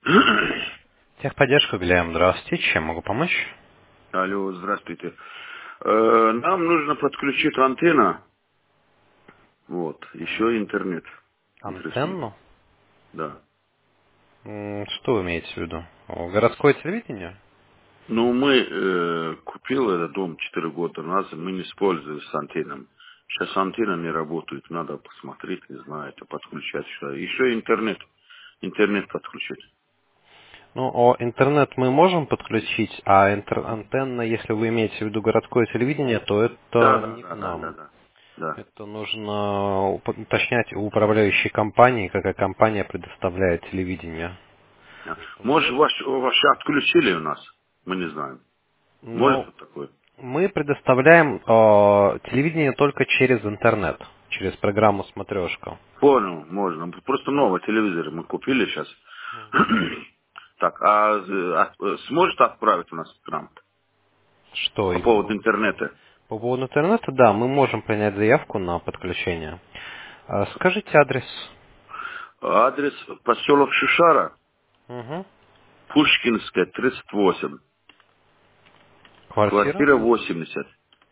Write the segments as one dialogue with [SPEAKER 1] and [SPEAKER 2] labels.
[SPEAKER 1] Техподдержка, Глеб, здравствуйте. Чем могу помочь?
[SPEAKER 2] Алло, здравствуйте. Нам нужно подключить антенну, вот, еще интернет интересует.
[SPEAKER 1] Антенну?
[SPEAKER 2] Да.
[SPEAKER 1] Что вы имеете в виду? Городское телевидение?
[SPEAKER 2] Ну, мы купили этот дом 4 года назад, мы не используем с антеннами. Сейчас антенна не работает, надо посмотреть, не знаю, это подключать что. Еще интернет подключить.
[SPEAKER 1] Ну, интернет мы можем подключить, а антенна, если вы имеете в виду городское телевидение, то
[SPEAKER 2] Да,
[SPEAKER 1] это
[SPEAKER 2] да,
[SPEAKER 1] не к
[SPEAKER 2] да, да, да,
[SPEAKER 1] нам.
[SPEAKER 2] да. Да.
[SPEAKER 1] Это нужно уточнять у управляющей компании, какая компания предоставляет телевидение.
[SPEAKER 2] Да.
[SPEAKER 1] Поэтому,
[SPEAKER 2] Может, ваши отключили у нас? Мы не знаем. Может
[SPEAKER 1] ну,
[SPEAKER 2] быть такое?
[SPEAKER 1] мы предоставляем телевидение только через интернет, через программу «Смотрешка».
[SPEAKER 2] Понял, можно. Просто новый телевизор мы купили сейчас. Так, сможет отправить у нас к нам
[SPEAKER 1] Что
[SPEAKER 2] по
[SPEAKER 1] именно?
[SPEAKER 2] поводу интернета?
[SPEAKER 1] По поводу интернета, да, мы можем принять заявку на подключение. Скажите адрес.
[SPEAKER 2] Адрес поселок Шишара,
[SPEAKER 1] Угу.
[SPEAKER 2] Пушкинская, 38,
[SPEAKER 1] Квартира?
[SPEAKER 2] квартира 80.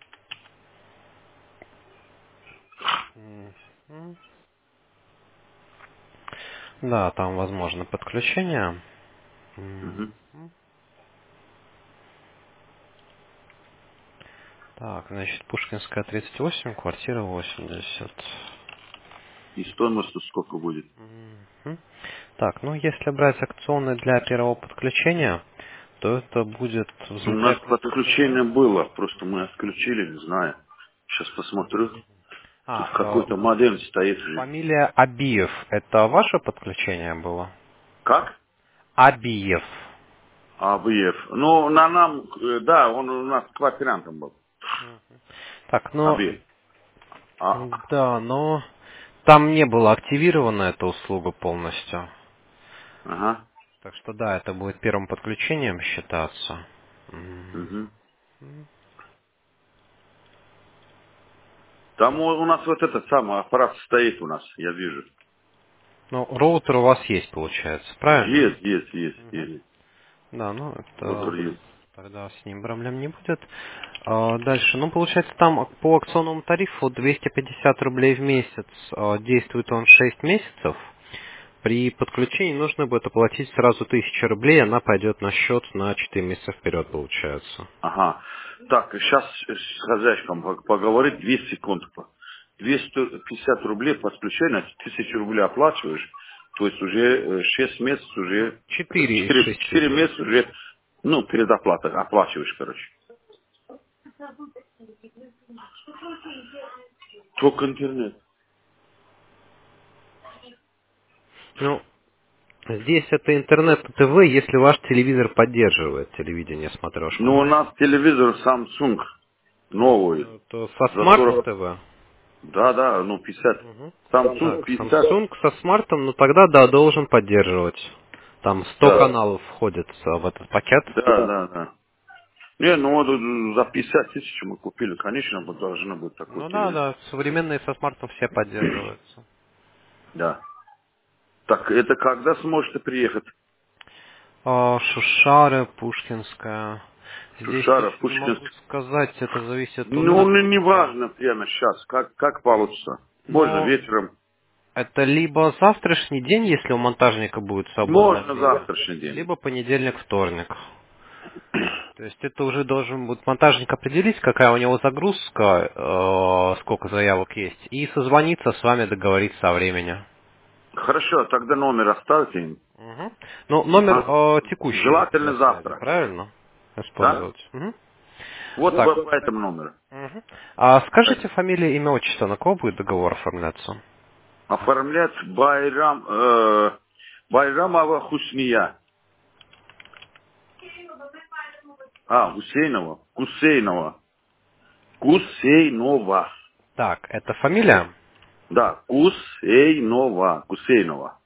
[SPEAKER 1] Мгм. Да, там возможно подключение.
[SPEAKER 2] Мгм.
[SPEAKER 1] Так, значит, Пушкинская, 38, квартира 80.
[SPEAKER 2] И стоимость сколько будет?
[SPEAKER 1] Мгм. Так, ну если брать акционный для первого подключения, то это будет в
[SPEAKER 2] У нас
[SPEAKER 1] замечательной цене.
[SPEAKER 2] подключение было, просто мы отключили, не знаю. Сейчас посмотрю. Тут
[SPEAKER 1] А,
[SPEAKER 2] какой-то модем стоит уже.
[SPEAKER 1] фамилия Абиев, это ваше подключение было?
[SPEAKER 2] Как?
[SPEAKER 1] Абиев.
[SPEAKER 2] Абиев. Ну, на нам, да, он у нас квартирантом был.
[SPEAKER 1] Так, ну,
[SPEAKER 2] Абиев. А,
[SPEAKER 1] да, но там не была активирована эта услуга полностью.
[SPEAKER 2] ага.
[SPEAKER 1] Так что да, это будет первым подключением считаться.
[SPEAKER 2] Мгм. Там у нас вот этот самый аппарат стоит у нас, я вижу.
[SPEAKER 1] Ну, роутер у вас есть, получается, правильно?
[SPEAKER 2] Есть.
[SPEAKER 1] Да, ну
[SPEAKER 2] Мотор
[SPEAKER 1] это
[SPEAKER 2] есть.
[SPEAKER 1] тогда с ним проблем не будет. Дальше, ну получается там по акционному тарифу 250 рублей в месяц. Действует он 6 месяцев. При подключении нужно будет оплатить сразу 1000 рублей, она пойдет на счет на 4 месяца вперед, получается.
[SPEAKER 2] Ага. Так, сейчас с хозяйком поговорить 2 секунды. 250 рублей подключение, 1000 рублей оплачиваешь, то есть уже 6 месяцев
[SPEAKER 1] Ну,
[SPEAKER 2] уже,
[SPEAKER 1] 4 из
[SPEAKER 2] 4
[SPEAKER 1] 6.
[SPEAKER 2] месяца уже, ну, предоплата оплачиваешь, короче. Только интернет.
[SPEAKER 1] Ну, здесь это интернет ТВ, если ваш телевизор поддерживает телевидение
[SPEAKER 2] Ну,
[SPEAKER 1] смотрешку.
[SPEAKER 2] у нас телевизор Samsung новый,
[SPEAKER 1] То со
[SPEAKER 2] за
[SPEAKER 1] смартом
[SPEAKER 2] 40.
[SPEAKER 1] ТВ.
[SPEAKER 2] Да, ну 50. Samsung
[SPEAKER 1] Так,
[SPEAKER 2] 50.
[SPEAKER 1] Samsung со смартом, ну тогда да, должен поддерживать. Там 100
[SPEAKER 2] Да,
[SPEAKER 1] каналов входит в этот пакет.
[SPEAKER 2] да. Не, ну вот за 50 тысяч мы купили, конечно, вот должно быть такой
[SPEAKER 1] Ну да,
[SPEAKER 2] телевизор.
[SPEAKER 1] да, современные со смартом все поддерживаются.
[SPEAKER 2] Да. Так, это когда сможете приехать?
[SPEAKER 1] Шушары, Пушкинская. Здесь
[SPEAKER 2] Шушара,
[SPEAKER 1] точно не могу
[SPEAKER 2] Пушкинск.
[SPEAKER 1] сказать, это зависит у
[SPEAKER 2] Ну, не
[SPEAKER 1] менеджера.
[SPEAKER 2] важно прямо сейчас, как получится. Можно
[SPEAKER 1] Но
[SPEAKER 2] вечером,
[SPEAKER 1] это либо завтрашний день, если у монтажника будет свободное
[SPEAKER 2] можно
[SPEAKER 1] время,
[SPEAKER 2] завтрашний день.
[SPEAKER 1] либо понедельник, вторник. То есть это уже должен будет монтажник определить, какая у него загрузка, сколько заявок есть, и созвониться с вами, договориться о времени.
[SPEAKER 2] Хорошо, тогда номер оставьте им.
[SPEAKER 1] Мгм. Ну, номер
[SPEAKER 2] Ага.
[SPEAKER 1] текущий для
[SPEAKER 2] Желательно
[SPEAKER 1] связи,
[SPEAKER 2] завтра.
[SPEAKER 1] правильно?
[SPEAKER 2] Да?
[SPEAKER 1] Использовать. Мгм.
[SPEAKER 2] Вот
[SPEAKER 1] Так.
[SPEAKER 2] по этому номеру.
[SPEAKER 1] Мгм. А скажите фамилия, имя, отчество, на кого будет договор оформляться?
[SPEAKER 2] Оформлять Байрамова Хусния. Гусейнова. Гусейнова.
[SPEAKER 1] Так, это фамилия?
[SPEAKER 2] Да, Гусейнова.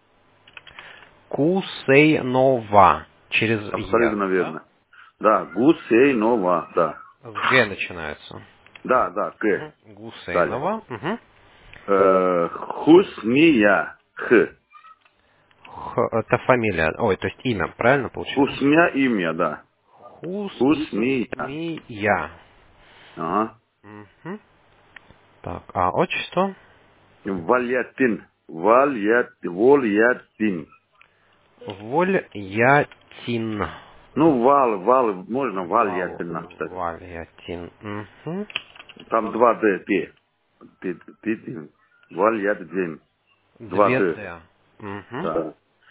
[SPEAKER 1] Кусейнова. Через Е,
[SPEAKER 2] Абсолютно
[SPEAKER 1] да?
[SPEAKER 2] верно. Да, Гусейнова, да.
[SPEAKER 1] С Г начинается.
[SPEAKER 2] Да, Г.
[SPEAKER 1] Мгм.
[SPEAKER 2] Далее.
[SPEAKER 1] Гусейнова. Мгм.
[SPEAKER 2] Хусния. Х.
[SPEAKER 1] Это фамилия. Ой, то есть имя, правильно получается?
[SPEAKER 2] Хусня имя, да. Хусния.
[SPEAKER 1] Хусния.
[SPEAKER 2] Ага.
[SPEAKER 1] Мгм. Так, а отчество?
[SPEAKER 2] Вальятин. Вальятин.
[SPEAKER 1] Вольятин.
[SPEAKER 2] Ну, вал, можно
[SPEAKER 1] Вал.
[SPEAKER 2] вальятин написать.
[SPEAKER 1] Вальятин. Мгм.
[SPEAKER 2] Там два Д, Т. Т. Вальятин. Два
[SPEAKER 1] Две
[SPEAKER 2] Д.
[SPEAKER 1] Д. Мгм.
[SPEAKER 2] Да.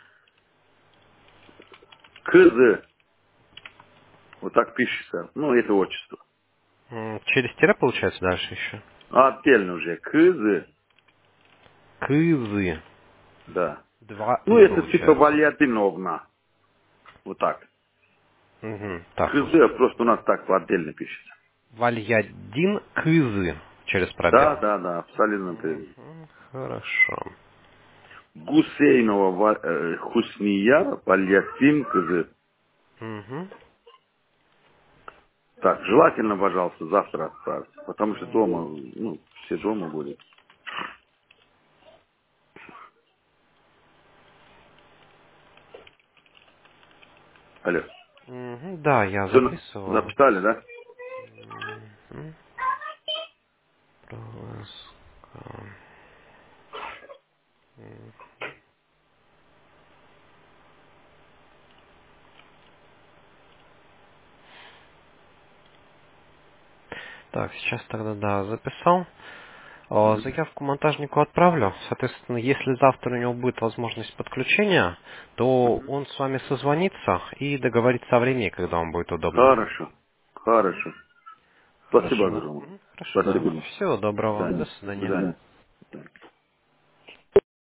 [SPEAKER 2] Кз. Вот так пишется. Ну, это отчество.
[SPEAKER 1] Через тире получается дальше еще?
[SPEAKER 2] А отдельно уже. Кз.
[SPEAKER 1] Кызы.
[SPEAKER 2] Да.
[SPEAKER 1] Два
[SPEAKER 2] Ну,
[SPEAKER 1] И
[SPEAKER 2] это типа
[SPEAKER 1] получается.
[SPEAKER 2] Вальятиновна. Вот так.
[SPEAKER 1] Мгм. Так,
[SPEAKER 2] Кз просто у нас так отдельно пишется.
[SPEAKER 1] Вальядин Кызы. Через
[SPEAKER 2] Да,
[SPEAKER 1] пробел.
[SPEAKER 2] да, да, абсолютно ты.
[SPEAKER 1] Мгм. Хорошо.
[SPEAKER 2] Гусейнова Хусния Вальятин Кз.
[SPEAKER 1] Мгм.
[SPEAKER 2] Так, желательно, пожалуйста, завтра отправить. Потому что дома, ну, все дома будут. Алло.
[SPEAKER 1] Мгм. Да, я
[SPEAKER 2] Все
[SPEAKER 1] записываю.
[SPEAKER 2] записали, да?
[SPEAKER 1] Мгм. Проласка. Так, сейчас тогда, да, записал. Заявку монтажнику отправлю. Соответственно, если завтра у него будет возможность подключения, то он с вами созвонится и договорится о времени, когда вам будет удобно.
[SPEAKER 2] Хорошо. Хорошо. Спасибо
[SPEAKER 1] Хорошо.
[SPEAKER 2] огромное.
[SPEAKER 1] Хорошо, да.
[SPEAKER 2] Спасибо.
[SPEAKER 1] Всего
[SPEAKER 2] До
[SPEAKER 1] доброго. До
[SPEAKER 2] свидания. До
[SPEAKER 1] свидания.
[SPEAKER 2] свидания.